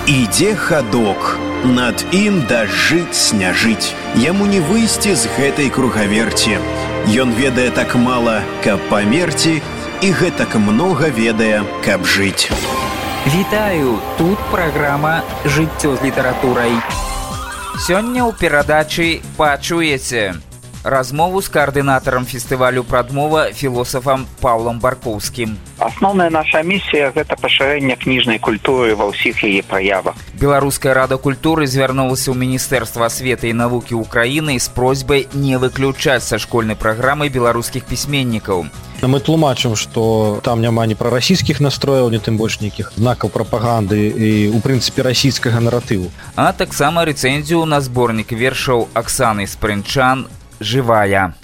Ідзе хадок, над ім дажджыць сняжыць. Яму не выйсці з гэтай кругаверці. Ён ведае так мала, каб памерці, і гэтак многа ведае, каб жыць. Вітаю, тут праграма «Жыццё з літаратурай». Сёння ў перадачы пачуеце размову з каардынатарам фестывалю «Прадмова» філосафам Паўлам Баркоўскім. Асноўная наша місія – гэта пашырэнне кніжнай культуры ва ўсіх яе праявах. Беларуская рада культуры звярнулася ў Міністэрства асветы і навукі ўкраіны з просьбай не выключаць са школьнай праграмы беларускіх пісьменнікаў. Мы тлумачым, што там няма ні прарасійскіх настрояў, ні тым больш нейкіх знакаў прапаганды і, у прынцыпе, расійскага наратыву. А таксама рэцэнзію на зборнік вершаў Аксаны Спрынчан «Жывая».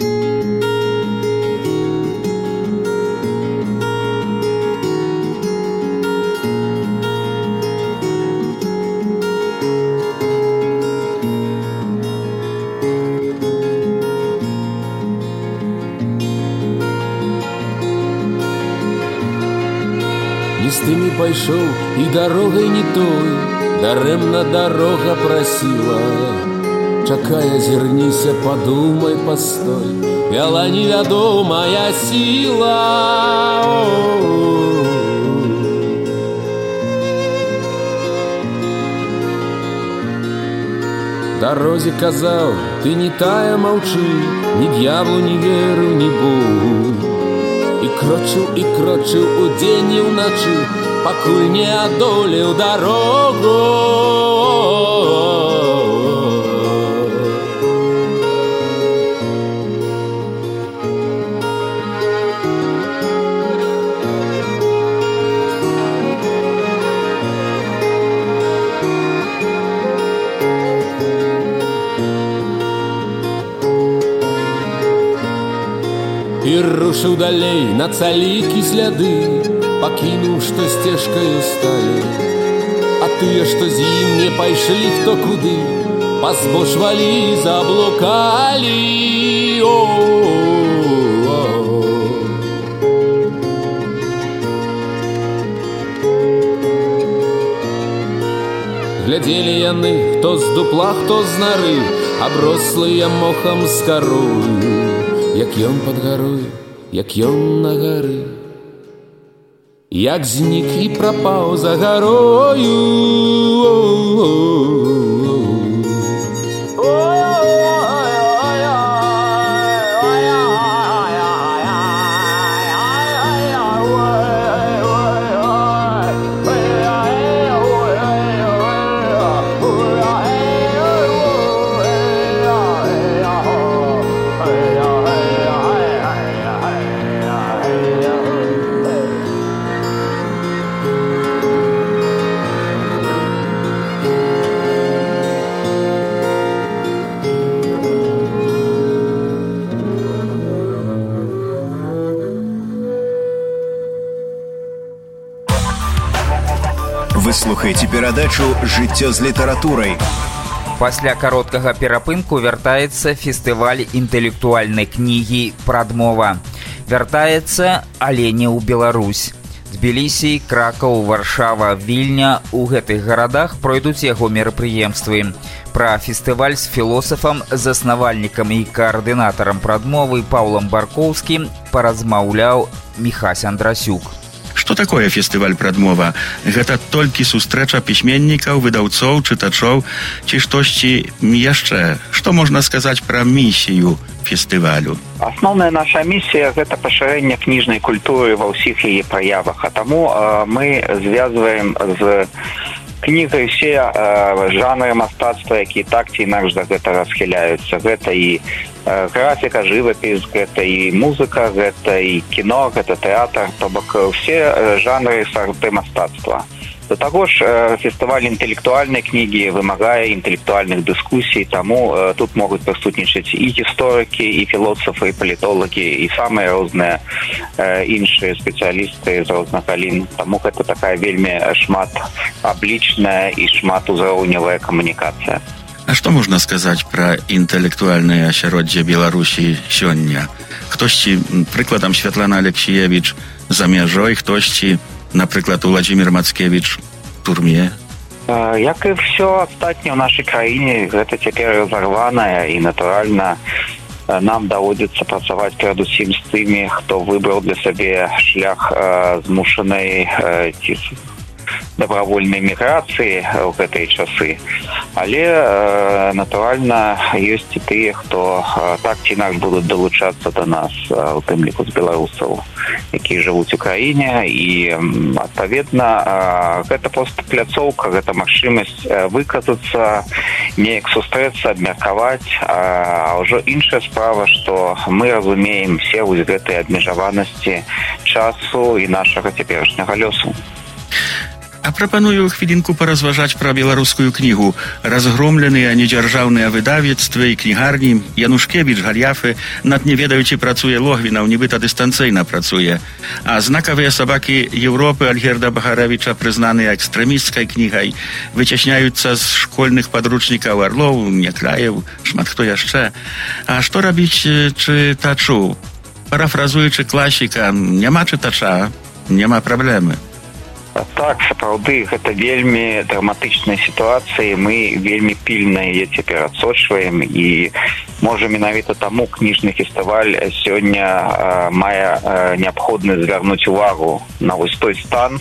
Лістамі пайшоў і дарогай не той, дарэмна дарога прасіла. Чакай, азірніся, падумай, пастой, вяла невядомая сіла. Дарозе казаў, ты не тая, маўчы, ні д'яблу не веру, ні Богу. І крочыў удзень і ўначы, пакуль не адолеў дарогу. І рушыў далей на цалікі сляды, пакінуў, што сцежкаю сталі. А тыя, што з ім не пайшлі хто куды, пазбочвалі, заблукалі. Глядзелі яны, хто з дупла, хто з нары, аброслыя мохам з карою. Як ён пад гарой, як ён на гары, як знік і прапаў за гарою. Вы слухаеце перадачу «Жыццё з літаратурай». Пасля кароткага перапынку вяртаецца фестываль інтэлектуальнай кнігі «Прадмова». Вяртаецца, але не ў Беларусь. Тбілісі, Кракаў, Варшава, Вільня – у гэтых гарадах пройдуць яго мерапрыемствы. Пра фестываль з філосафам, заснавальнікам і каардынатарам «Прадмовы» Паўлам Баркоўскім паразмаўляў Міхась Андрасюк. Што такое фестываль «Прадмова»? Гэта толькі сустрэча пісьменнікаў, выдаўцоў, чытачоў ці штосьці яшчэ? Што можна сказаць пра місію фестывалю? Асноўная наша місія – гэта пашырэнне кніжнай культуры ва ўсіх яе праявах, а таму мы звязваем з кнігай усе жанры мастацтва, якія так ці інакш да гэтага схіляюцца. Гэта і графіка, жывапіс, гэта і музыка, гэта і кіно, гэта тэатр, то бок усе жанры сарты мастацтва. До таго ж, фестываль інтэлектуальнай кнігі вымагае інтэлектуальных дыскусій, таму тут могуць прысутнічаць і гісторыкі, і філосафы, і палітолагі, і самыя розныя іншыя спецыялісты з розных галін. Таму гэта такая вельмі шматаблічная і шматузроўневая камунікацыя. А што можна сказаць пра інтэлектуальнае асяроддзе Беларусі сёння? Хтосьці, прыкладам, Святлана Алексіевіч за мяжой, хтосьці, напрыклад, Уладзімір Мацкевіч в турме. Як і все астатняе ў нашай краіне, гэта цяпер разарванае, і натуральна нам даводзіцца працаваць перадусім з тымі, хто выбраў для сябе шлях змушанай ці добровольнай міграцыі ў гэтыя часы. Але, натуральна, ёсць і тыя, хто так ці інакш будуць далучацца да нас, у тым ліку з беларусаў, якія жывуць у краіне. І, адпаведна, гэта проста пляцоўка, гэта магчымасць выказацца, неяк сустрэцца, абмеркаваць. А ўжо іншая справа, што мы разумеем все вось гэтыя абмежаванасці часу і нашага цяперашняга лёсу. А прапаную хвілінку паразважаць пра беларускую кнігу. Разгромленыя недзяржаўныя выдавецтвы і кнігарні. Янушкевіч, Галіяфы, над не ведаючы працуе Логвінаў, нібыта дыстанцыйна працуе. А знакавыя сабакі Еўропы Альгерда Багарэвіча, прызнаныя экстрэмісцкай кнігай, выцясняюцца з школьных падручнікаў Арлоў, Някляеў, шмат хто яшчэ. А што рабіць чытачу? Парафразуючы класіка, няма чытача, няма праблемы. Так, сапраўды, гэта вельмі драматычная сітуацыя, мы вельмі пільна яе цяпер адсочваем, і можа менавіта таму кніжны фестываль сёння мае неабходнасць звярнуць увагу на вось той стан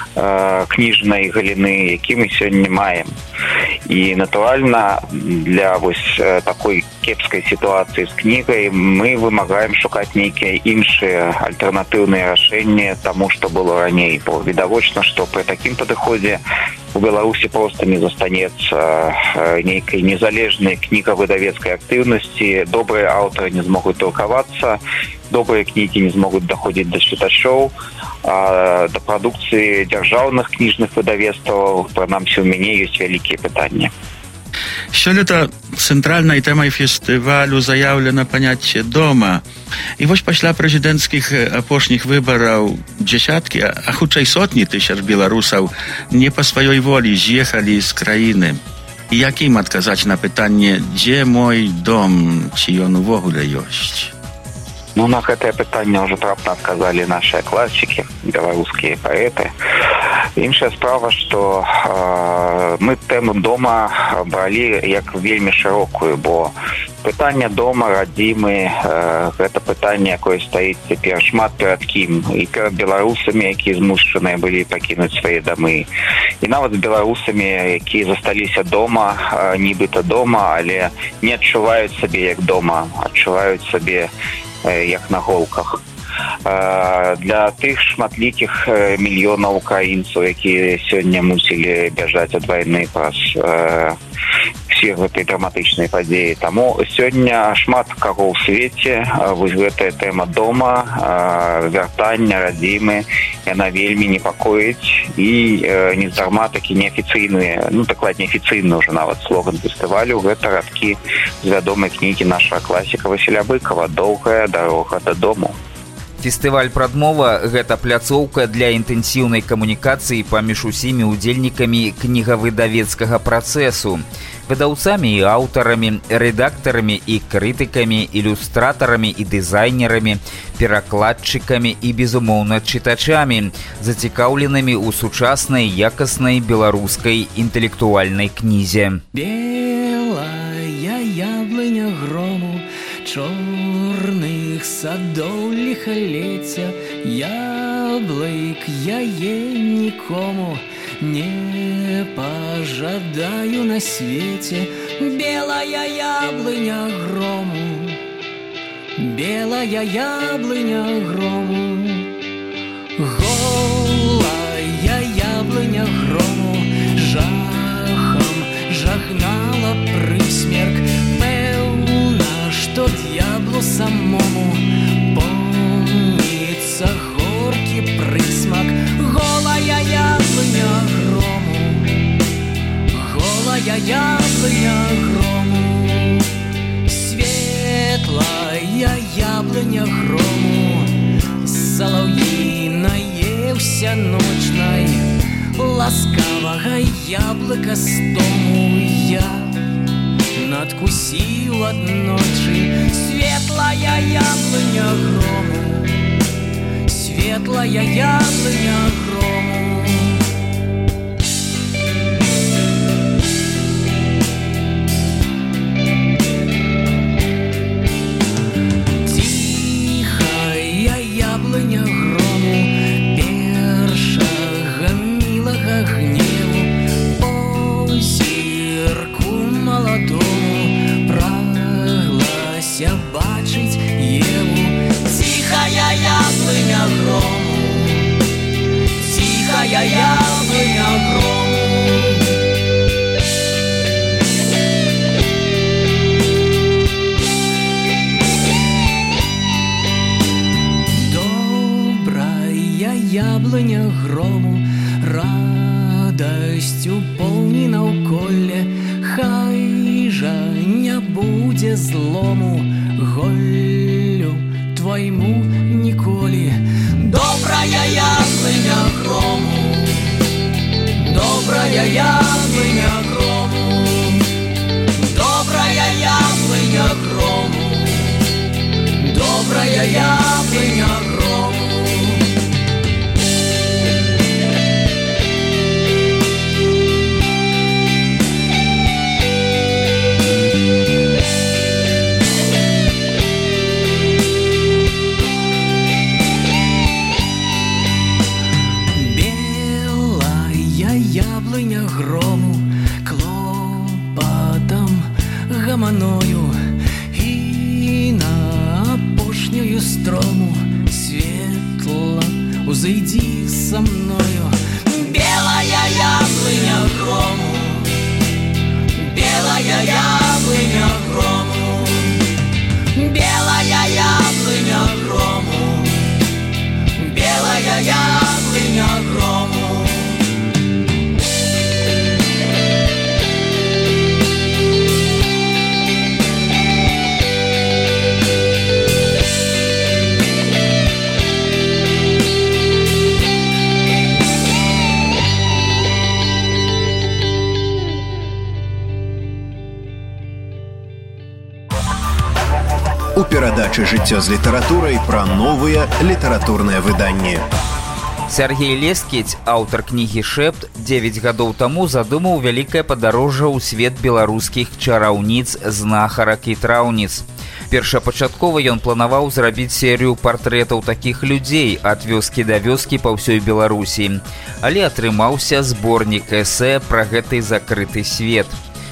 кніжнай галіны, які мы сёння маем. І, натуральна, для вось такой кепскай сітуацыі з кнігай мы вымагаем шукаць нейкія іншыя альтэрнатыўныя рашэнні таму, што было раней. Бо відавочна, што пры такім падыходзе у Беларусі проста не застанецца нейкай незалежнай кнігавыдавецкай актыўнасці, добрыя аўтары не змогуць друкавацца, добрыя кнігі не змогуць даходзіць да чытачоў, а да прадукцыі дзяржаўных кніжных выдавецтваў, прынамсі, у мяне ёсць вялікія пытанні. Сёлета цэнтральнай тэмай фестывалю заяўлена паняцце дома. І вось пасля прэзідэнцкіх апошніх выбараў дзесяткі, а хутчэй сотні тысяч беларусаў не па сваёй волі з'ехалі з краіны. І як ім адказаць на пытанне, дзе мой дом, ці ён увогуле ёсць? Ну, на гэтае пытанне ўжо трапна адказалі нашыя класікі, беларускія паэты. Іншая справа, што мы тэму дома бралі як вельмі шырокую, бо пытанне дома, радзімы, гэта пытанне, якое стаіць цяпер шмат перад кім. І перад беларусамі, якія змушаныя былі пакінуць свае дамы. І нават з беларусамі, якія засталіся дома, нібыта дома, але не адчуваюць сабе як дома, адчуваюць сабе як на голках. Для тых шматлікіх мільёнаў украінцаў, якія сёння мусілі бяжаць ад вайны праз усе гэтай драматычнай падзеі. Таму сёння шмат каго ў свеце вось гэтая тэма дома, вяртання, радзімы, яна вельмі непакоіць, і нездарма такі неафіцыйны, дакладней афіцыйны ўжо нават слоган фестывалю, гэта радкі з вядомай кнігі нашага класіка Васіля Быкова «Доўгая дарога дадому». Фестываль «Прадмова» – гэта пляцоўка для інтэнсіўнай камунікацыі паміж усімі ўдзельнікамі кнігавыдавецкага працэсу, выдаўцамі і аўтарамі, рэдактарамі і крытыкамі, ілюстратарамі і дызайнерамі, перакладчыкамі і, безумоўна, чытачамі, зацікаўленымі ў сучаснай якаснай беларускай інтэлектуальнай кнізе. Белая яблыня грому, чорных садоў ліхалецця, яблык яе нікому не пажадаю на свеце. Белая яблыня грому, белая яблыня грому, голая яблыня грому, жахам жахнала прысмерк. Што д'яблу самому помніцца горкі прысмак. Голая яблыня грому, голая яблыня грому, светлая яблыня грому, салаўіная ўся ночнай, ласкавага яблыка з дому я надкусіў аднойчы. Светлая яблыня грому, светлая яблыня грому. радасцю поўні наўколле, хай жа не будзе злому голлю твайму ніколі. Добрая яблыня грому, добрая яблыня грому, добрая яблыня грому, добрая яблыня грому. Яблыня грому клопатам гаманою, і на апошнюю строму светла узыйдзі са мною. Белая яблыня грому, белая яблыня грому, белая яблыня грому, белая яблыня грому. У перадачы «Жыццё з літаратурай» пра новыя літаратурныя выданні. Сергей Лескедзь, аўтар кнігі «Шэпт», 9 гадоў таму задумаў вялікае падарожжа ў свет беларускіх чараўніц, знахарак і траўніц. Першапачаткова ён планаваў зрабіць серыю партрэтаў такіх людзей ад вёскі да вёскі па ўсёй Беларусі. Але атрымаўся зборнік эсэ пра гэты закрыты свет,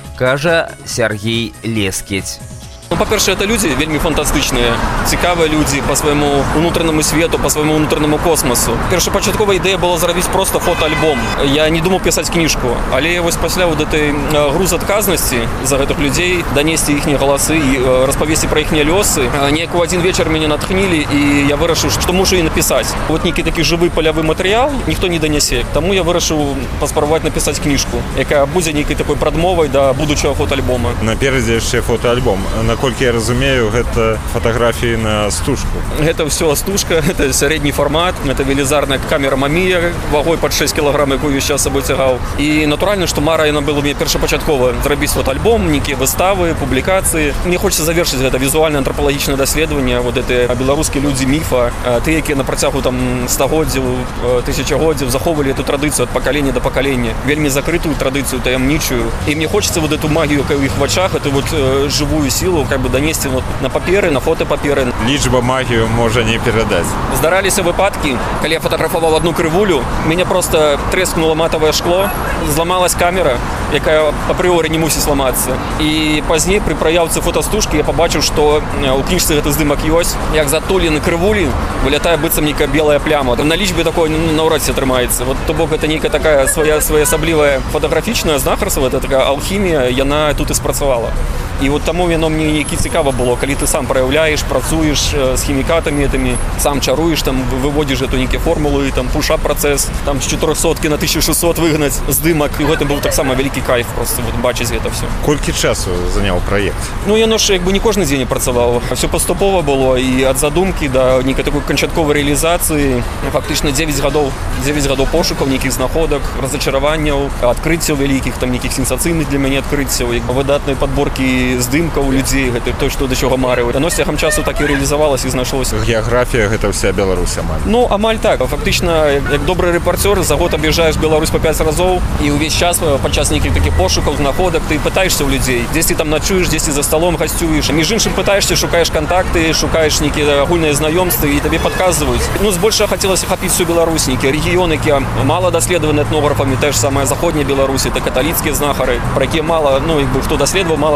кажа Сергей Лескедзь. Ну, па-першае, это людзі вельмі фантастычныя, цікавыя людзі па свайму унутранаму свету, па свайму унутранаму космасу. Першапачаткова ідэя была зрабіць проста фотоальбом. Я не думаў пісаць кніжку, але вось пасля вот этой грузадказнасці за гэтых людзей, данесці іхнія галасы і распавесці пра іхнія лёсы, неяк у адзін вечар мяне натхнілі, і я вырашыў, што мушу і напісаць. Вот нейкі такі жывы палявы матэрыял ніхто не данясе, таму я вырашыў паспрабаваць напісаць кніжку, якая будзе нейкай такой прадмовай да будучага фотоальбома. Наперадзе яшчэ фотоальбом. Наколькі я разумею, гэта фатаграфіі на стужку. Гэта ўсё стужка, гэта сярэдні фармат, гэта велізарная камера Мамія вагой пад 6 кілаграм, якую я зараз сабой цягаў. І натуральна, што мара яна была мне першапачаткова зрабіць фотоальбом, нейкія выставы, публікацыі. Мне хочацца завершыць гэта візуальна-антрапалагічнае даследаванне, вот гэтыя беларускія людзі міфа, тыя, якія на працягу там стагоддзяў, тысячагоддзяў захоўвалі эту традыцыю ад пакалення да пакалення, вельмі закрытую традыцыю, таямнічую. І мне хочацца вот эту магію, якая ў іх вачах, эту вот жывую сілу как бы данесці вот на паперы, на фотапаперы. Лічба магію можа не перадаць. Здараліся выпадкі, калі я фатаграфаваў одну крывулю, мяне просто трэскнуло матавае шкло, зламалась камера, якая апрыоры не мусіць зламацца. І пазней пры праяўцы фотастужкі я пабачыў, што у кніжцы гэты здымак ёсць, як затулены крывулі вылятае быццам нейкая белая пляма. На лічбе такое наўрад ці атрымаецца. Вот то бок гэта нейкая такая своеасаблівая фотаграфічная знахарства, гэта такая алхімія, яна тут і спрацавала. І от таму яно мне нейкі цікава было, калі ты сам праяўляеш, працуеш з хімікатамі этымі, сам чаруеш, там выводзіш эту нейкія формулы, там пушап працэс, там з 400 на 1600 выгнаць здымак. І гэта быў таксама вялікі кайф просто вот бачыць гэта все. Колькі часу заняў праект? Ну яно ж як бы не кожны дзень працаваў. Все паступова было і ад задумкі да нейкай такой канчатковай рэалізацыі. Фактычна 9 гадоў пошукаў, нейкіх знаходак, разачараванняў, адкрыццяў вялікіх, там нейкіх сенсацыйных для мяне адкрыццяў, выдатнай падборкі здымкаў людзей, гэта то, што да чаго марыў. Яно з цягам часу так і рэалізавалася і знайшлося. Геаграфія гэта ўся Беларусь амаль. Ну, амаль так. Фактычна, як добры рэпарцёр, за год аб'язджаеш Беларусь па 5 разоў, і ўвесь час падчас нейкіх такіх пошукаў, знаходак ты пытаешся ў людзей. Дзесьці там начуеш, дзесьці за сталом гасцюеш. Між іншым пытаешся, шукаеш кантакты, шукаеш нейкія агульныя знаёмствы і табе падказваюць. Ну, збольшага хацелася хапіць всю Беларусь, нейкія рэгіёны, якія мала даследаваны этнографамі, тэж самая заходняя Беларусь, это каталіцкія знахары, пра якія мала, ну, як бы хто даследаваў, мала хто шукаў.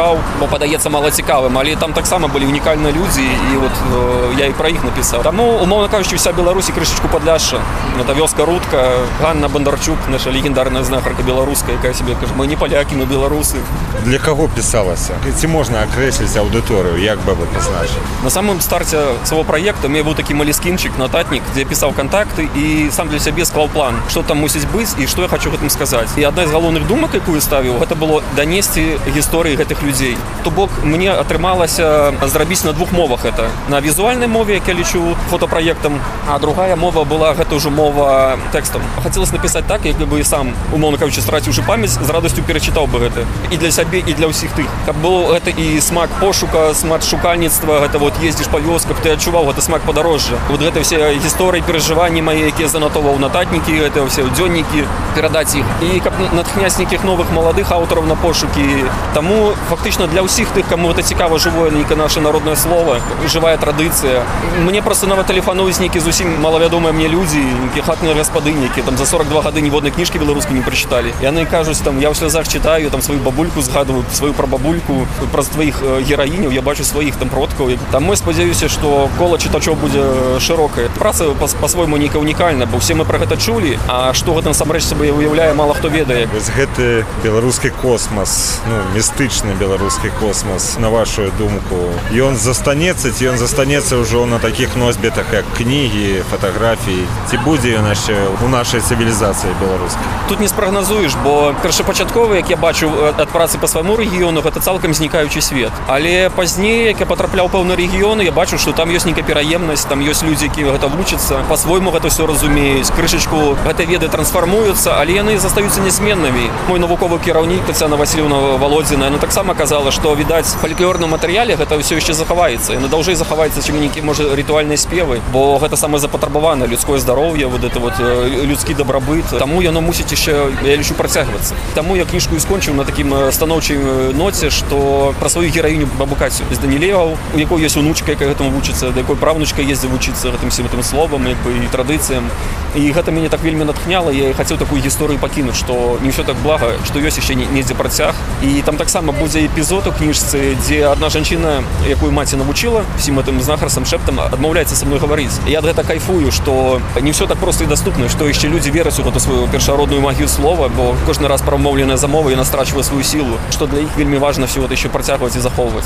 шукаў, бо падаецца мала цікавым, але там таксама былі унікальныя людзі, і вот я і пра іх напісаў. Таму, умоўна кажучы, вся Беларусь і крышачку Падляшша. Это вёска Рудка, Ганна Бондарчук, наша легендарная знахарка беларуская, якая сабе кажа, мы не палякі, мы беларусы. Для каго пісалася? Ці можна акрэсліць аўдыторыю, як бы вы пазначылі? На самым старце свайго праекта у меня быў такі малескінчык, нататнік, дзе я пісаў кантакты і сам для сябе склаў план, што там мусіць быць і што я хочу гэтым сказаць. І адна з галоўных думак, якую ставіў, гэта было данесці гісторыі гэтых людзей. То бок мне атрымалася зрабіць на двух мовах гэта. На візуальнай мове, як я лічу фотапраектам, а другая мова была гэта ўжо мова тэкстам. Хацелася напісаць так, як бы і сам, умоўна кажучы, страціўшы памяць, з радасцю перачытаў бы гэта. І для сябе, і для ўсіх тых. Каб было гэта і смак пошука, смак шукальніцтва, гэта вот ездзіш па вёсках, ты адчуваў гэта смак падарожжа. Вот гэта ўсе гісторыі, перажыванні мае, якія занатоўваў нататнікі, гэта ўсе дзённікі, перадаць іх. І каб натхняць нейкіх новых маладых аўтараў на пошукі. Таму фактычна для ўсіх тых, каму гэта цікава, жывое нейкае наше народнае слово, жывая традыцыя. Мне проста нават тэлефануюць нейкія зусім малавядомыя мне людзі, нейкія хатныя гаспадыні, якія там за 42 гады ніводнай кніжкі беларускай не прачыталі. Яны кажуць, там, я ў слязах чытаю, там сваю бабульку згадваю, сваю прабабульку, праз тваіх гераіняў я бачу сваіх там продкаў. Там мы спадзяюся, што кола чытачоў будзе шырокае. Праца па-свойму нейкая унікальна, бо ўсе мы пра гэта чулі, а што гэта насамрэч сабе уяўляе, мала хто ведае. Вось гэты беларускі космас, містычны беларускі космас, на вашу думку, ён застанецца, ці ён застанецца ўжо на такіх носьбітах, як кнігі, фатаграфіі, ці будзе ён яшчэ у нашай цывілізацыі беларускай? Тут не спрагназуеш, бо першапачаткова, як я бачу ад працы па свайму рэгіёну, гэта цалкам знікаючы свет. Але пазней, як я потрапляў у пэўныя рэгіёны, я бачу, што там ёсць нейкая пераемнасць, там ёсць людзі, якія гэта вучацца, па-свойму гэта ўсё разумеюць, крышачку гэтай веды трансфармуюцца, але яны застаюцца несменнымі. Мой навуковы кіраўнік Тацяна Васильевна Володзіна, яна таксама казала, што, відаць, фальклорным матэрыяле гэта ўсё яшчэ захаваецца. Яна даўжэй захаваецца, чым нейкія, можа, рытуальныя спевы, бо гэта самае запатрабаванае, людское здароўе, вот это вот людскі дабрабыт. Таму яно мусіць яшчэ, я лічу, працягвацца. Таму я кніжку і скончыў на такім станоўчай ноце, што пра сваю гераіню бабу Кацю з Данілеў, у якой ёсць унучка, якая гэтаму вучыцца, да якой правнучка ездзі вучыцца гэтым всім гэтым словам, як бы, і традыцыям. І гэта мяне так вельмі натхняла, я хацеў такую гісторыю пакінуць, што не ўсё так блага, што ёсць яшчэ недзе працяг. І там таксама будзе эпізод у кніжцы, дзе адна жанчына, якую маці навучыла всім гэтым знахарствам, шэптам, адмаўляецца са мной гаварыць. Я ад гэта кайфую, што не ўсё так проста і даступна, што яшчэ людзі вераць у гэту сваю першародную магію слова, бо кожны раз прамоўленая замова, яна страчвае сваю сілу, што для іх вельмі важна всё гэта яшчэ працягваць і захоўваць.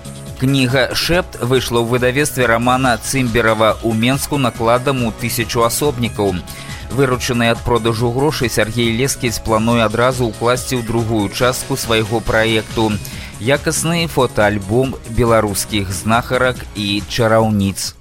Кніга «Шэпт» выйшла ў выдавецтве Рамана Цымберава ў Менску накладам у 1000 асобнікаў. Выручаныя ад продажу грошай Сергей Лескіць плануе адразу ўкласці ў другую частку свайго праекту. Якасны фотоальбом беларускіх знахарак і чараўніц.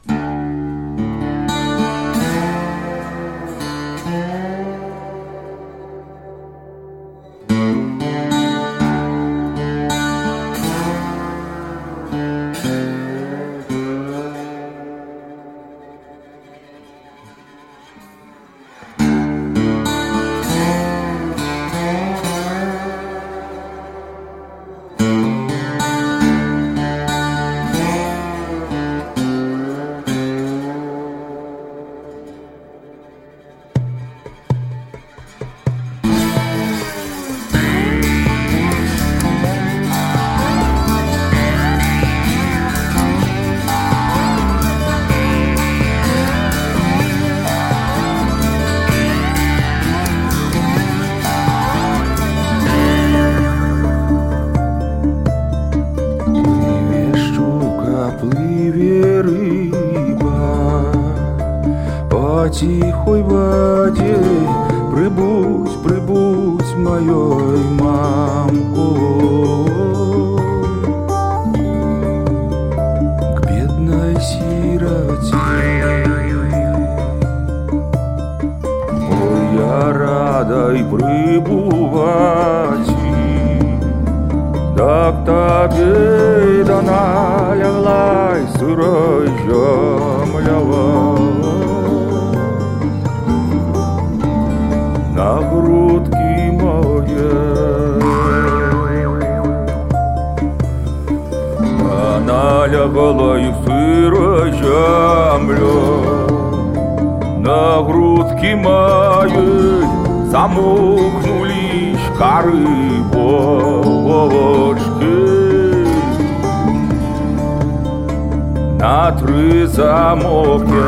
Тихой воде прибудь, прибудь моей мамкой к бедной сироте. Ой, я рада и прибывать, да к тебе да налягла сырой земля. На грудки моей налягала их сырой земля. На грудки моей замокнулись коры бочки. на 3 замоки.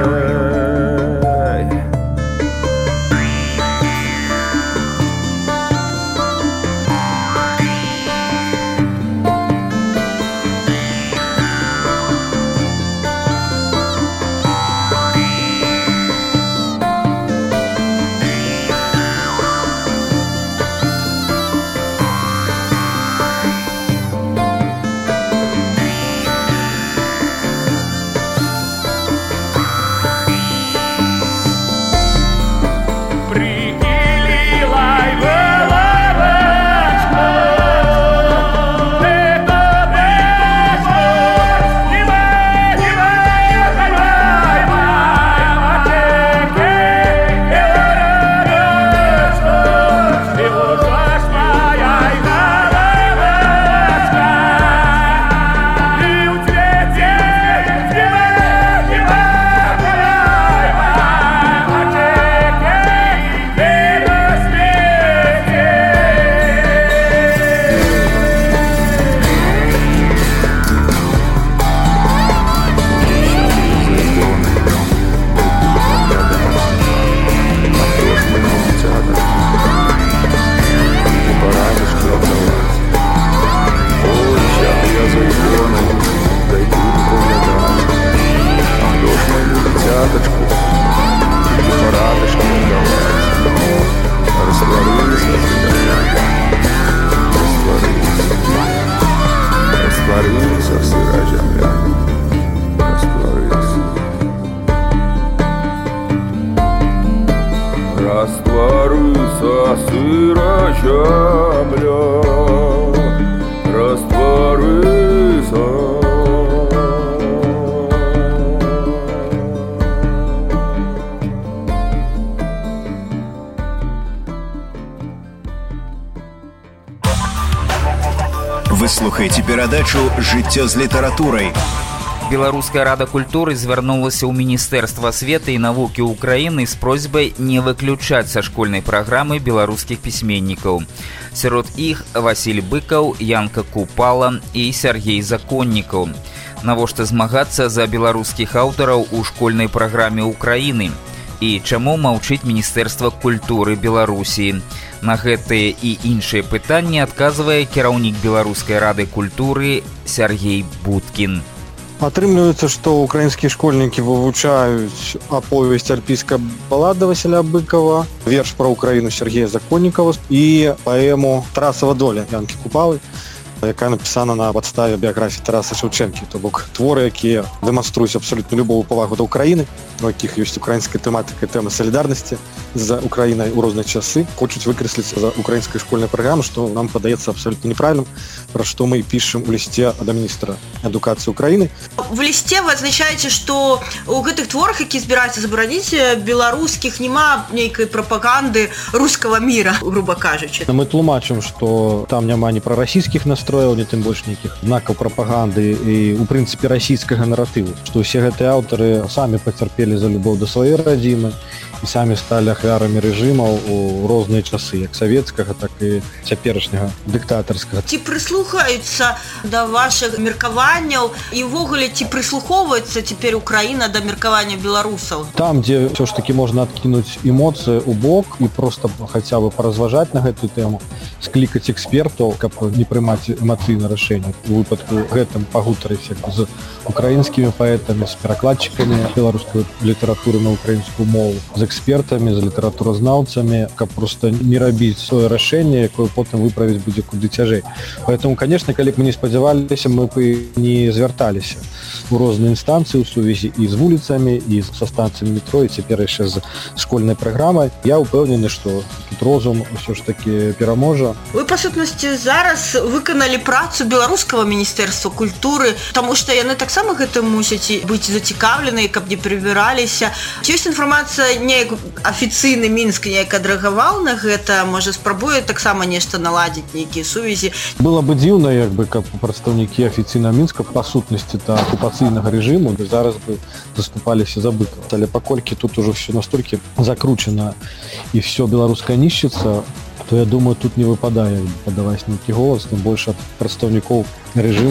Вы слухаеце перадачу «Жыццё з літаратурай». Беларуская рада культуры звярнулася ў Міністэрства асветы і навукі Украіны з просьбай не выключаць са школьнай праграмы беларускіх пісьменнікаў. Сярод іх Васіль Быкаў, Янка Купала і Сергей Законнікаў. Навошта змагацца за беларускіх аўтараў у школьнай праграме Украіны? І чаму маўчыць Міністэрства культуры Беларусі? На гэтыя і іншыя пытанні адказвае кіраўнік Беларускай рады культуры Сергей Будкін. Атрымліваецца, што украінскія школьнікі вывучаюць аповесць альпійская балада Васіля Быкава, верш пра Украіну Сергея Законнікава і паэму «Тарасава доля» Янкі Купалы, якая напісана на падставе біяграфіі Тараса Шевчэнкі, то бок творы, якія дэманструюць абсалютна любую павагу да Украіны, у якіх ёсць украінская тэматыка і тэма салідарнасці з Украінай у розныя часы, хочуць выкрэсліць за украінскай школьнай праграмы, што нам падаецца абсалютна неправільным, пра што мы пішам у лісце да міністра адукацыі Украіны. В лісце вы адзначаеце, што ў гэтых творах, які збіраюцца забараніць беларускіх, няма нейкай прапаганды рускага міра, груба кажучы. Мы тлумачым, што там няма ні прарасійскіх настрояў, ні тым больш нейкіх знакаў прапаганды і, у прынцыпе, расійскага наратыву, што ўсе гэтыя аўтары самі пацярпелі за любоў да сваёй радзімы і самі сталі ахвярамі рэжымаў у розныя часы, як савецкага, так і цяперашняга дыктатарскага. Ці прыслухаюцца да вашых меркаванняў і ўвогуле ці прыслухоўваецца цяпер Украіна да меркавання беларусаў? Там, дзе ўсё ж такі можна адкінуць эмоцыі ў бок і проста хаця бы паразважаць на гэтую тэму, склікаць экспертаў, каб не прымаць эмацыйнае рашэнне. У выпадку гэтым пагутарыць з украінскімі паэтамі, з перакладчыкамі беларускай літаратуры на украінскую мову, з экспертамі, з літаратуразнаўцамі, каб проста не рабіць сваё рашэнне, якое потым выправіць будзе куды цяжэй. Поэтому, конечно, калі б мы не спадзяваліся, мы б не звярталіся у розныя інстанцыі ў сувязі і з вуліцамі, і са станцыямі метро, і цяпер яшчэ з школьнай праграмай. Я ўпэўнены, што тут розум ўсё ж такі пераможа. Вы, па сутнасці, зараз выканалі працу беларускага міністэрства культуры, таму што яны таксама гэтым мусяць быць зацікаўлены, каб не прыбіраліся. Ці ёсць інфармацыя, неяк афіцыйны Мінск неяк адрэагаваў на гэта, можа спрабуе таксама нешта наладзіць, нейкія сувязі? Было бы дзіўна, як бы, каб прадстаўнікі афіцыйнага Мінска па сутнасці та акупацыйнага рэжыму зараз бы заступаліся за Быкава. Але паколькі тут ужо все настолькі закручана і все беларускае нішчыцца, то я думаю, тут не выпадае падаваць нейкі голас, тым больш ад прадстаўнікоў рэжыму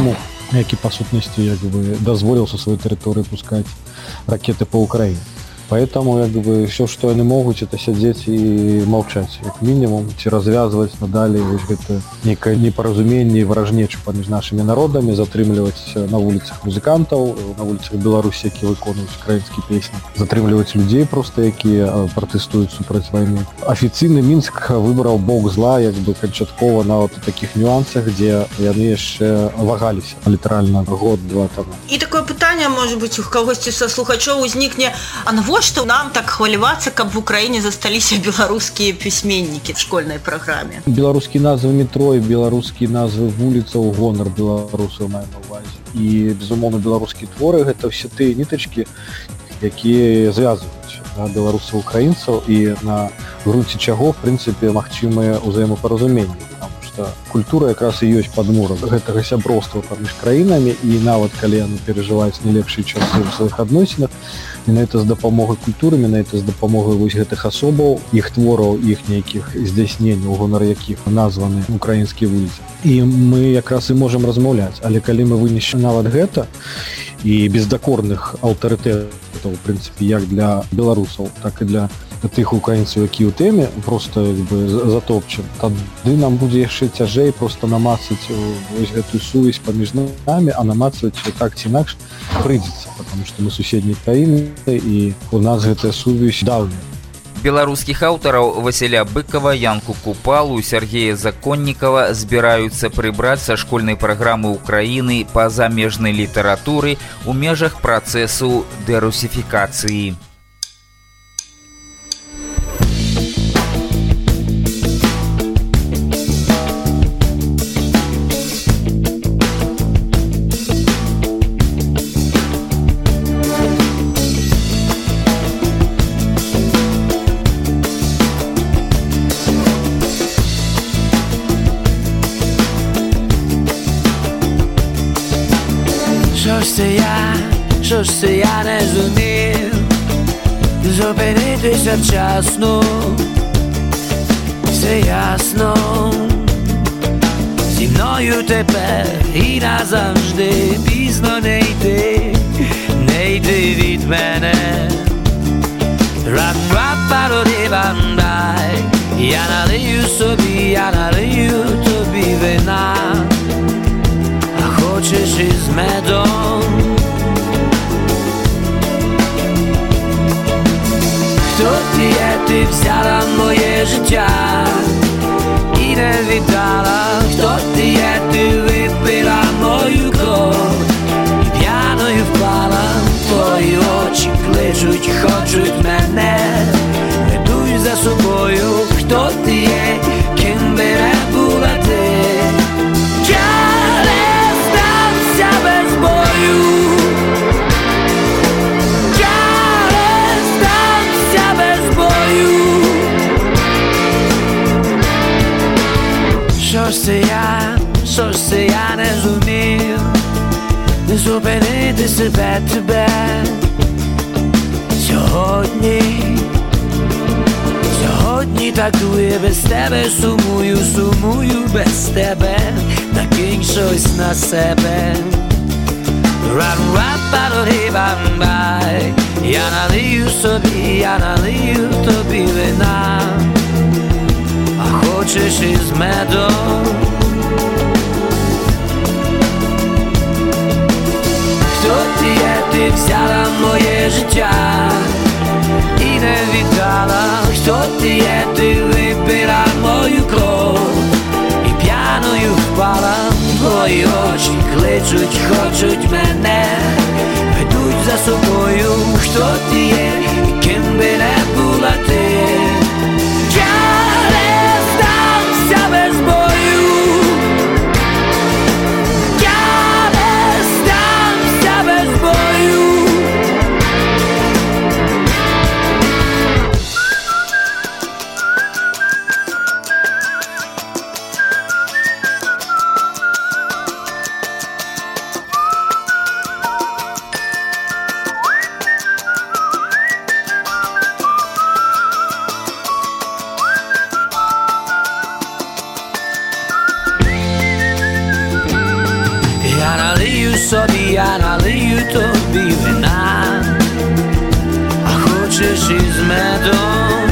які па сутнасці як бы дазволіў са сваёй тэрыторыі пускаць ракеты по Украіне. Поэтому как бы все, что они могут, это сидеть и молчать, как минимум, ці развязывать надалей это некое непоразумение и вражнечу поміж нашими народами, затрымлівать на улицах музыкантов, на улицах Беларуси, які выконваюць украинские песни, затрымлівать людей просто, якія протестуют супраць войны. Официальный Минск выбрал бок зла, как бы канчаткова на вот таких нюансах, где яны яшчэ вагаліся літаральна год-два тому. И такое пытанне, может быть, у когось со слухачоў узнікне, а навошта нам так хвалівацца, каб в Украине засталіся беларускія пісьменнікі в школьнай праграме? Беларускія назвы метро і беларускія назвы вуліцаў гонар беларусаў маем на увазе. І, безумоўна, беларускія творы – гэта все тыя нітачкі, якія звязваюць беларусаў украінцаў і на грунце чаго, в прынцыпе, магчымыя ўзаемапаразуменні. Культура якраз і ёсць падмурак гэтага сяброўства паміж краінамі, і нават калі яны перажываюць не лепшыя часы ў сваіх адносінах, менавіта з дапамогай культуры, менавіта з дапамогай вось гэтых асобаў, іх твораў, іх нейкіх здзяйсненняў, у гонар якіх названы украінскія вуліцы. І мы якраз і можам размаўляць, але калі мы вынесем нават гэта і бездакорных аўтарытэтаў, в прынцыпе, як для беларусаў, так і для тых украінцаў, які ў тэме просто затопчем, тады нам будзе яшчэ цяжэй просто намацаць вось гэтую сувязь паміж намі, а намацаць так ці інакш прыйдзецца, потому што мы суседнія краіны і у нас гэтая сувязь даўняя. Беларускіх аўтараў Васіля Быкова, Янку Купалу, Сергея Законнікава збіраюцца прыбраць са школьнай праграмы Украіны па замежнай літаратуры ў межах працэсу дэрусіфікацыі. Що ж це я не зумів зупинитися вчасно, все ясно, зі мною тепер і назавжди пізно не йди від мене. Рап-рап-пародибандай, я налию собі, я налию тобі вина, а хочеш із медом. Хто ти є, ти взяла моє життя і не віддала. Хто ти є, ти випила мою кров і п'яною впала. Твої очі кличуть, хочуть мене, ведуть за собою. Хто ти є, ким би не була ти, я не здамся без бою. Що ж це я не зумів не зупинити себе, тебе сьогодні такує без тебе, сумую без тебе, накинь щось на себе. Рап-рап-пародибандай, я налию собі, я налию тобі вина, а хочеш із медом. Хто ти є, ти взяла моє життя і не віддала. Хто ти є, ти випила мою кров і п'яною впала. Твої очі кличуть, хочуть мене, ведуть за собою. Хто ти є, ким би не була ти, без бою. Я не здамся без бою. собі я налию тобі вина, а хочеш із медом.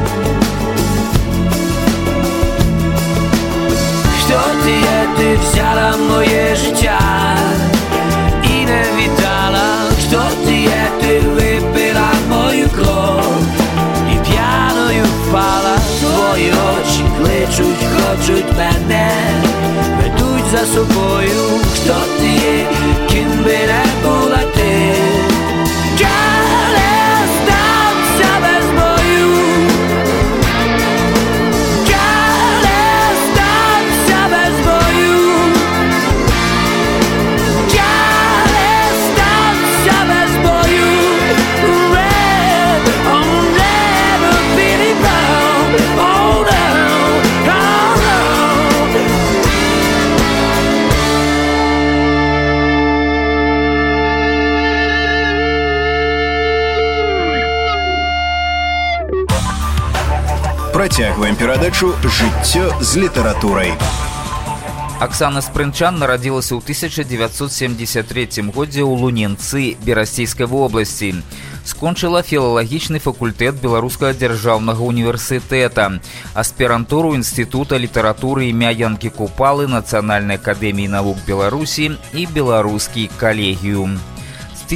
Хто ти є, ти взяла моє життя і не віддала. Хто ти є, ти випила мою кров і п'яною впала. Твої очі кличуть, хочуть мене, ведуть за собою. Хто ти є, ким би не була ти? Я не здамся без бою. Я не здамся без бою. Я не здамся без бою. Red, I'll never be bound. Oh no, oh no. Працягваем перадачу «Жыццё з літаратурай». Аксана Спрынчан нарадзілася ў 1973 годзе ў Луненцы Берасцейскай вобласці. Скончыла філалагічны факультэт Беларускага дзяржаўнага універсітэта, аспірантуру Інстытута літаратуры імя Янкі Купалы Нацыянальнай акадэміі навук Беларусі і беларускі калегіум. З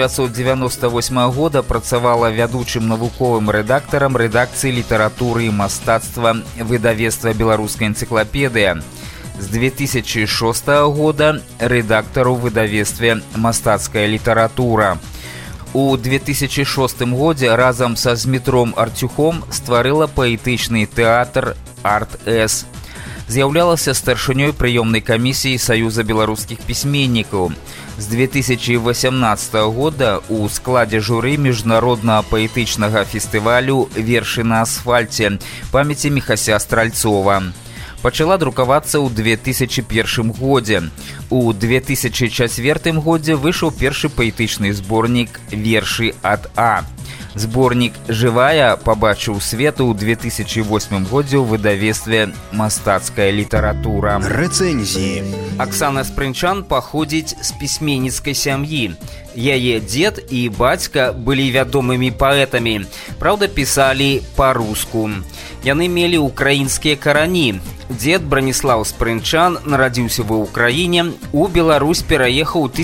1998 года працавала вядучым навуковым рэдактарам рэдакцыі літаратуры і мастацтва выдавецтва «Беларуская энцыклапедыя». З 2006 года рэдактар у выдавецтве «Мастацкая літаратура». У 2006 годзе разам са Змітром Артюхом стварыла паэтычны тэатр «Арт-С». З'яўлялася старшынёй прыёмнай камісіі Саюза беларускіх пісьменнікаў. З 2018 года у складзе журы міжнароднага паэтычнага фестывалю «Вершы на асфальце» памяці Міхася Стральцова. Пачала друкавацца ў 2001 годзе. У 2004 годзе выйшаў першы паэтычны зборнік «Вершы ад А». Зборнік «Жывая» пабачыў свет у 2008 годзе ў выдавецтве «Мастацкая літаратура». Рэцэнзіі. Аксана Спрынчан паходзіць з пісьменніцкай сям'і. Яе дзед і бацька былі вядомымі паэтамі, праўда, пісалі па-руску. Яны мелі ўкраінскія карані. Дзед Браніслаў Спрынчан нарадзіўся ва ўкраіне, у Беларусь пераехаў у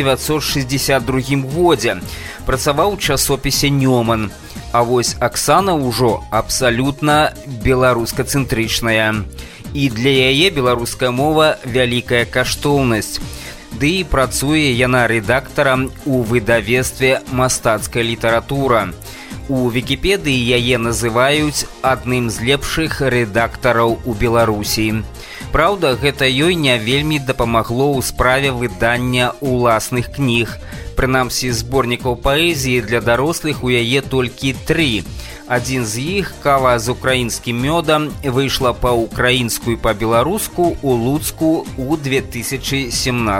1962 годзе. Працаваў у часопісе «Нёман». А вось Аксана ўжо абсалютна беларускацэнтрычная. І для яе беларуская мова вялікая каштоўнасць. Ды і працуе яна рэдактарам у выдавецтве «Мастацкая літаратура». У Вікіпедыі яе называюць адным з лепшых рэдактараў у Беларусі. Праўда, гэта ёй не вельмі дапамагло ў справе выдання ўласных кніг. Прынамсі, зборнікаў паэзіі для дарослых у яе толькі 3. Адзін з іх, «Кава з украінскім мёдам», выйшла па-ўкраінску і па-беларуску ў Луцку ў 2017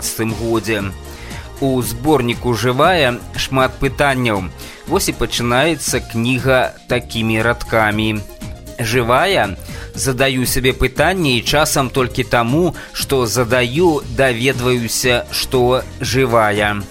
годзе. У зборніку «Жывая» шмат пытанняў. Вось і пачынаецца кніга такімі радкамі. «Жывая? Задаю сабе пытанне і часам толькі таму, што задаю, даведваюся, што жывая».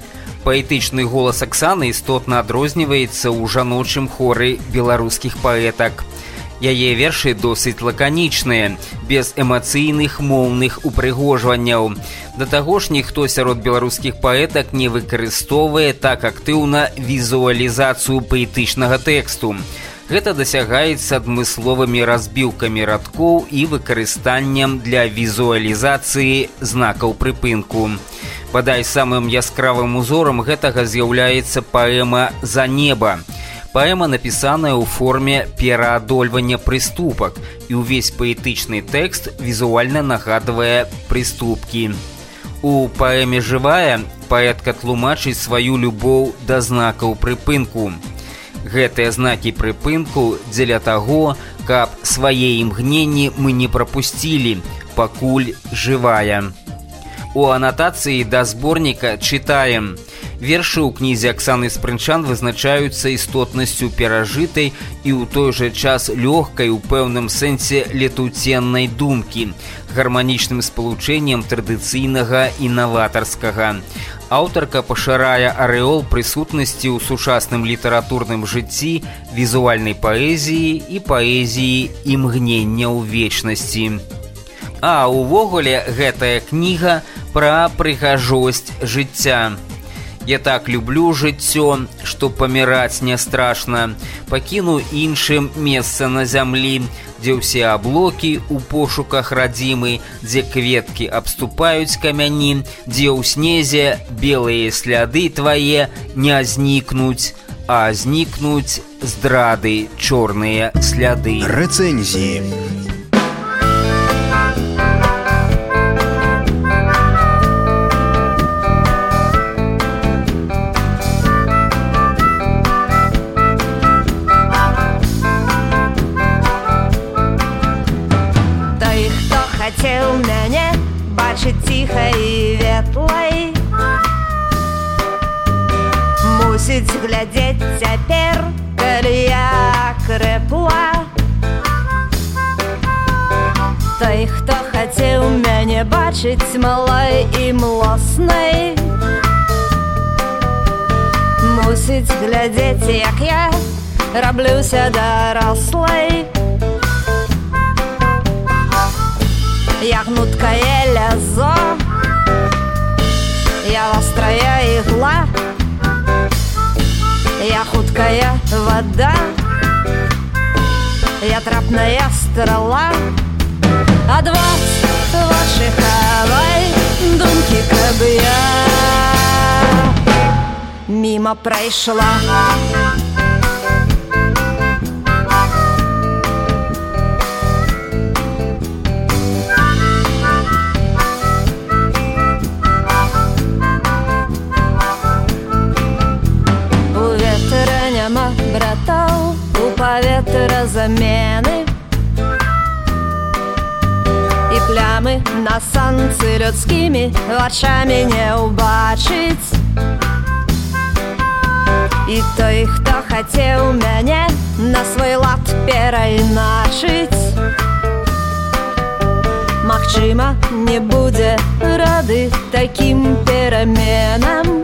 Паэтычны голас Аксаны істотна адрозніваецца ў жаночым хоры беларускіх паэтак. Яе вершы досыць лаканічныя, без эмацыйных моўных упрыгожванняў. Да таго ж ніхто сярод беларускіх паэтак не выкарыстоўвае так актыўна візуалізацыю паэтычнага тэксту. Гэта дасягаецца адмысловымі разбіўкамі радкоў і выкарыстаннем для візуалізацыі знакаў прыпынку. Бадай самым яскравым узорам гэтага з'яўляецца паэма «За неба». Паэма напісаная ў форме пераадольвання прыступак, і ўвесь паэтычны тэкст візуальна нагадвае прыступкі. У паэме «Жывая» паэтка тлумачыць сваю любоў да знакаў прыпынку. Гэтыя знакі прыпынку дзеля таго, каб свае імгненні мы не прапусцілі, пакуль жывая. У анатацыі да зборніка чытаем: Вершы ў кнізе Аксаны Спрынчан вызначаюцца істотнасцю перажытай і ў той жа час лёгкай у пэўным сэнсе летуценнай думкі, гарманічным спалучэннем традыцыйнага і наватарскага. Аўтарка пашырае арэол прысутнасці ў сучасным літаратурным жыцці, візуальнай паэзіі і паэзіі імгнення ў вечнасці. А ўвогуле гэтая кніга пра прыгажосць жыцця. Я так люблю жыццё, што паміраць не страшна. Пакіну іншым месца на зямлі, дзе ўсе аблокі ў пошуках радзімы, дзе кветкі абступаюць камяні, дзе ў снезе белыя сляды твае не знікнуць, а знікнуць здрады чорныя сляды. Рэцэнзіі. Хацеў мяне бачыць ціхай і ветлай, мусіць глядзець цяпер, калі я крэпла. Той, хто хацеў мяне бачыць малой і млоснай, мусіць глядзець, як я раблюся дарослай. Я гнуткое лязо, я острая игла, я хуткая вода, я трапная стрела. Ад вас ваши хавай думки, каб я мимо прайшла. Братаў, у паветра замены і плямы на санцы людскімі вачамі не ўбачыць. І той, хто хацеў мяне на свой лад перайначыць, магчыма, не будзе рады такім пераменам.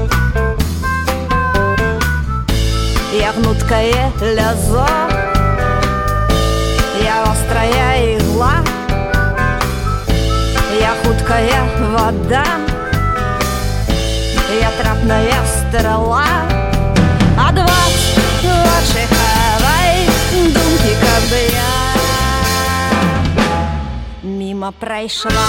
Я гнуткое лязо, я острая игла, я хуткая вода, я трапная стрела. Ад вас ваши хавай думки, каб я мимо прайшла.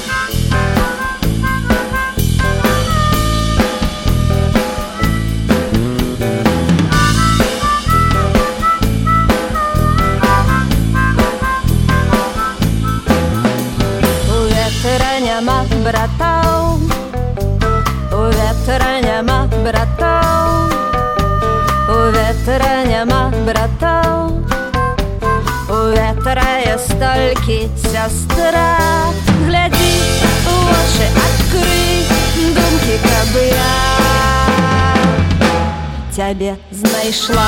Няма братаў, у ветра няма братаў, у ветра няма братаў, у ветра ёсць толькі сястра. Глядзі у вочы, адкрый думкі, каб я цябе знайшла.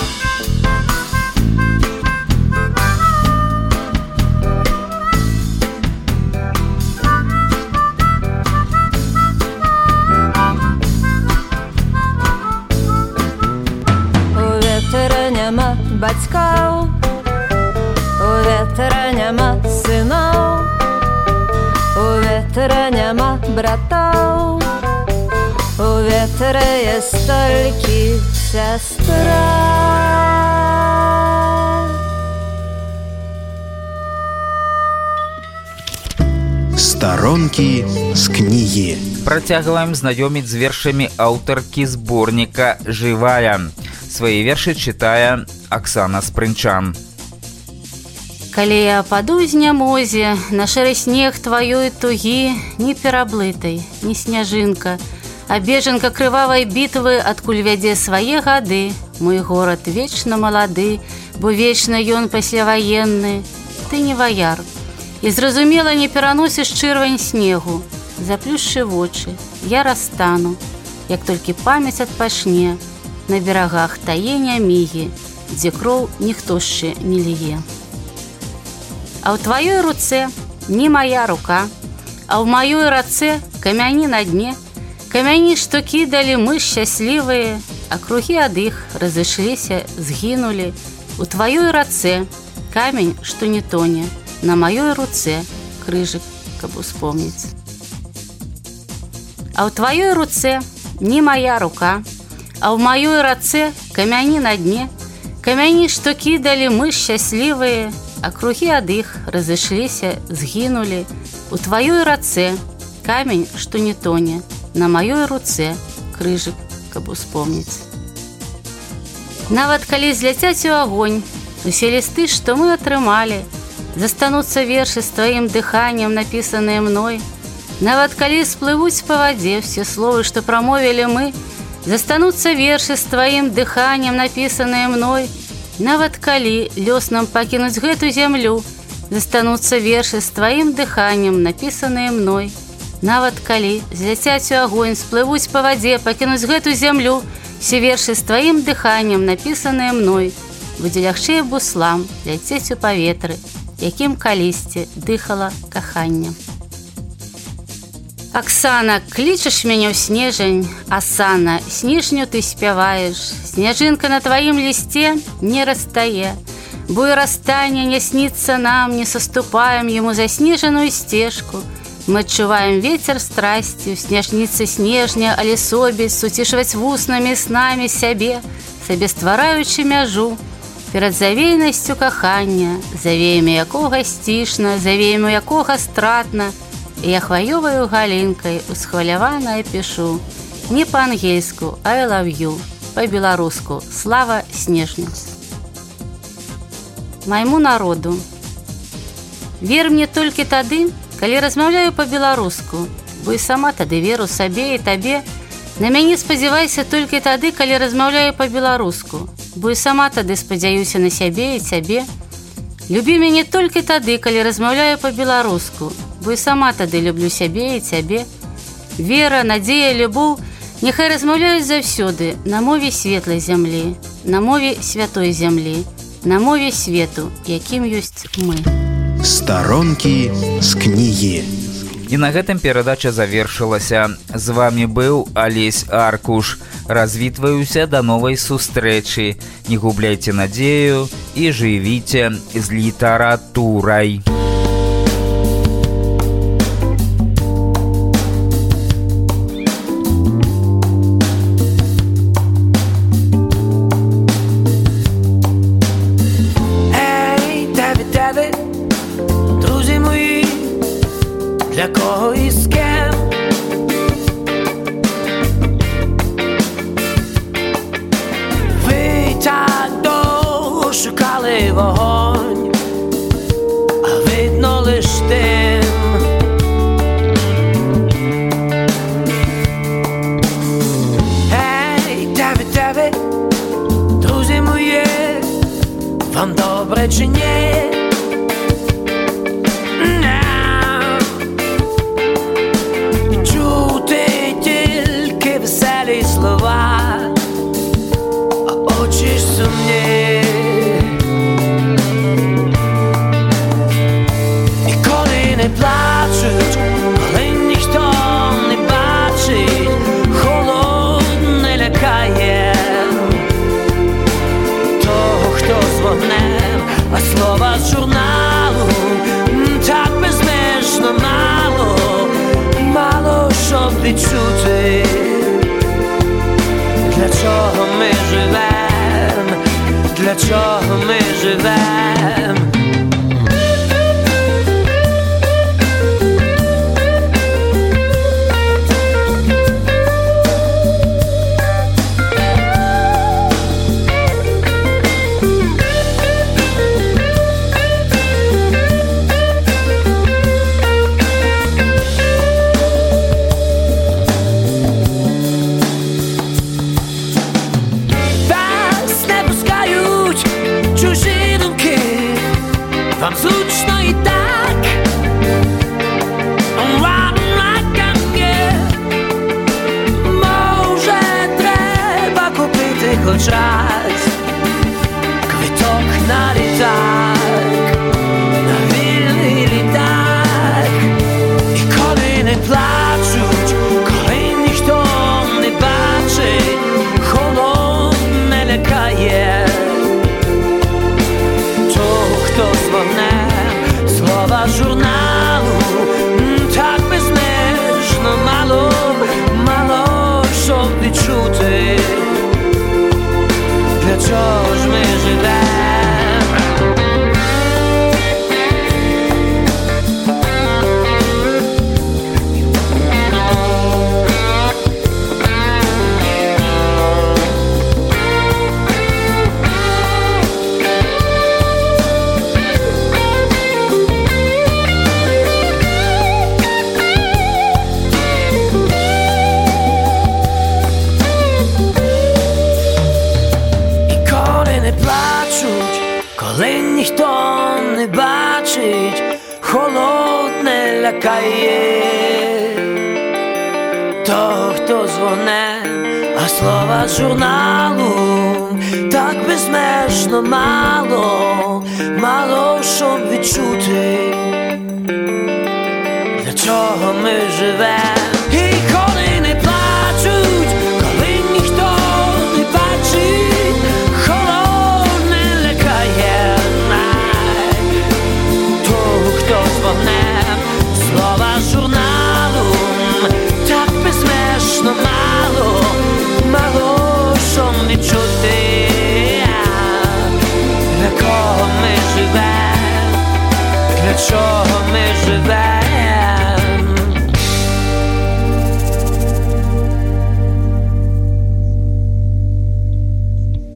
Няма бацькоў, у ветра няма сыноў, у ветра няма братоў, у ветра ёсць толькі сястра. Старонкі з кнігі. Працягваем знаёміць з вершамі аўтаркі зборніка «Жывая». Свои вершы читая Аксана Спрынчан. Калі я паду з нямозе на шэры снег тваёй тугі, ні пераблытай, ні сняжынка, а бежанка крывавай бітвы адкуль вядзе свае гады. Мой горад вечна малады, бо вечна ён пасляваенны. Ты не ваяр, і зразумела не пераносіш чырвань снегу. Заплюшчы вочы, я расстану, як толькі памяць адпачне на берагах таення мігі, дзе кроў ніхто яшчэ не ліе. А ў тваёй руцэ не моя рука, а ў маёй рацэ камяні на дне, камяні, што кідалі мы шчаслівыя, а кругі ад іх разышліся, згінулі. У тваёй рацэ камень, што не тоне, на маёй руцэ крыжык, каб успомніць. А ў тваёй руцэ не моя рука, а ў маёй рацэ камяні на дне, камяні, што кідалі мы шчаслівыя, а кругі ад іх разышліся, згінулі. У тваёй рацэ камень, што не тоне, на маёй руцэ крыжык, каб успомніць. Нават калі зляцяць у агонь усе лісты, што мы атрымалі, застануцца вершы з тваім дыханнем, напісаныя мной. Нават калі сплывуць па вадзе все словы, што прамовілі мы, застануцца вершы з тваім дыханнем, напісаныя мной. Нават калі лёс нам пакінуць гэту зямлю, застануцца вершы з тваім дыханнем, напісаныя мной. Нават калі зляцяць у агонь, сплывуць па вадзе, пакінуць гэту зямлю, все вершы з тваім дыханнем, напісаныя мной. Будзе лягчэй буслам ляцець у паветры, якім калісьці дыхала каханне. Аксана, клічаш мяне ў снежань, Асана, снежню ты спяваеш, сняжынка на тваім лісце не растае, бо і расстанне не сніцца нам, не саступаем яму заснежаную сцежку. Мы адчуваем вецер страсці, у снежніцы снежня, але собіць, суцішваць вуснамі снамі сябе, сабе ствараючы мяжу. Перад завейнасцю кахання, завеямі якога сцішна, завеямі якога стратна, і я хваёваю галінкай усхваляваная пішу. Не па-ангельску, I love you, па-беларуску, слава снежню. Майму народу. Вер мне толькі тады, калі размаўляю па-беларуску, бо і сама тады веру сабе і табе. На мяне спадзявайся толькі тады, калі размаўляю па-беларуску, бо і сама тады спадзяюся на сябе і цябе. Любі мяне толькі тады, калі размаўляю па-беларуску, бо і сама тады люблю сябе і цябе. Вера, надзея, любоў няхай размаўляюць заўсёды на мове светлай зямлі, на мове святой зямлі, на мове свету, якім ёсць мы. Старонкі з кнігі. І на гэтым перадача завершылася. З вами быў Алесь Аркуш. Развітваюся да новай сустрэчы. Не губляйце надзею і жывіце з літаратурай. Для кого і з ким? Ви так довго шукали вогонь, а видно лиш тим. Ей, де ви, друзі мої, вам добре чи ні? Слова, а очі ж сумні. Ніколи не плачуть, коли ніхто не бачить, холод не лякає того, хто з вогнем, а слова з журналу так безмежно мало, мало щоб відчути. Для чого ми живем? Для чого ми живем? Вам зручно і так, I'm riding like I'm good. хочуть, квиток на літак, на вільний літак. І коли не плачуть, коли ніхто не бачить, холод не лякає. То, хто зверне слова журналу, так безмежно мало, мало щоб відчути, для чого ж ми живемо. Коли ніхто не бачить, холод не лякає. То, хто дзвоне, а слова з журналу так безмежно мало, мало щоб відчути, для чого ми живемо. І коли не плачуть, коли ніхто не бачить, слова журналу так безмежно мало, мало що не чути, для кого ми живемо, для чого